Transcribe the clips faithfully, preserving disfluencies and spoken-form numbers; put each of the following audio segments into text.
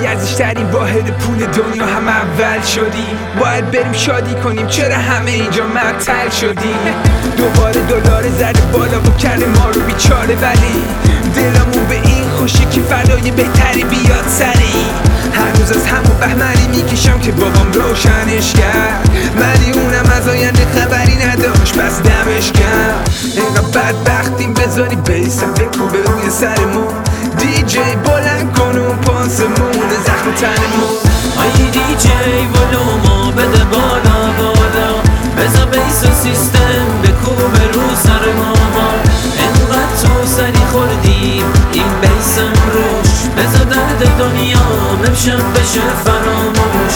بی ارزش‌ترین واحد پول دنیا هم اول شدیم. باید بریم شادی کنیم، چرا همه اینجا معطل شدیم؟ دوباره دلار زده بالا و کرده ما رو بیچاره، ولی دلمون به این خوشی که فردای بهتری بیاد سری. هنوز از همون بهمنی میکشم که بابام روشنش کرد، ولی اونم از آینده خبری نداشت، پس دمش کرد. اینقدر بدبختیم بذاری بیسم بکوبه روی سرمون، دی جی بلند کن اون پانسمون زخم تنمون. آی دی جی ولومو بده بالا بالا، بذار بیس و سیستم بکوبه رو سر ما. انقدر تو سری خوردیم این بیسم روش، بذار درد دنیا امشب بشه فراموش.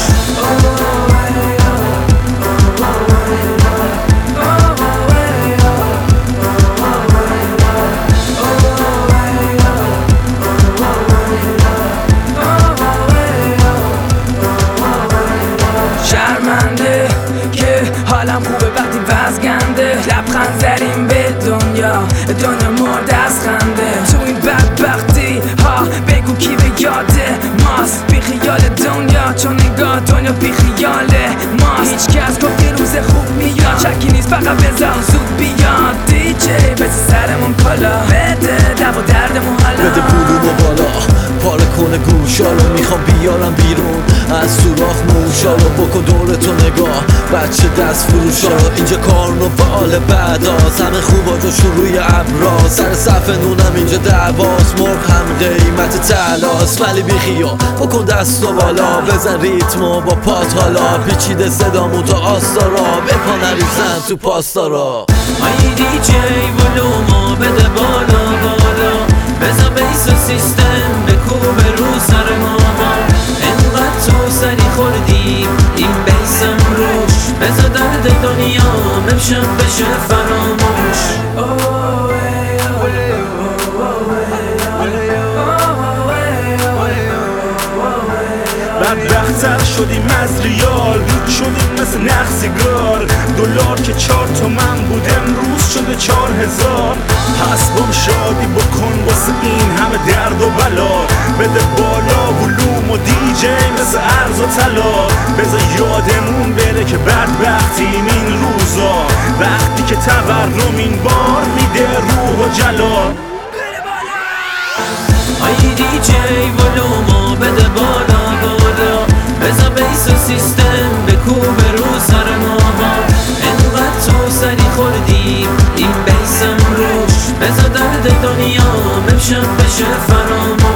شرمنده که حالم خوبه وقتی وزگنده، لبخند زدیم به دنیا، دنیا مرد از خنده. تو این بدبختی ها بگو کی به یاده ماست، بی خیال دنیا چون نگاه دنیا بی خیال ماست. هیچ کس گفت یه روز خوب میاد، شکی نیست فقط بذار زود بیاد. دی جی بس سرمون کالا، بده دو و دردمون حالا، بده پولومو بالا، پاره کنه گوشالو، میخوام بیارم بیرون از سوراخ موشالو. بکن دورتو نگاه بچه دست فروشالو، اینجا کارنوال بعداست، همه خوبا جو شروع ابراز. سر صف نونم اینجا دعواست، مرغ هم قیمت تلاست، ولی بیخیا بکن دستو بالا، بزن ریتمو با پات حالا. پیچیده صدامو تا آستارا، بپا نریزن تو پاستارا. آی دی جی ولومو بده بالا بالا، بذار بیس و سیستم بکوبه رو سر ما. انقدر تو سری خوردیم این بیسم روش، بذار درد دنیا امشب بشه فراموش. بدبخت‌تر شدیم از ریال، شدیم مثل نخ سیگار. دلار که چهار تومن بود امروز شده چهار هزار. پس بام شادی بکن واسه این همه درد و بلا، بده بالا ولوم و دی جی مثل ارز و طلا. بذار یادمون بره که بدبختیم این روزا، وقتی که تورم این بار میده روح و جلال. آی دی جی ولومو بده بالا بالا، بذار بیس و سیستم بکوبه رو سر ما. انقدر تو سری خوردیم این بیسم روش، بذار درد دنیا امشب بشه فراموش.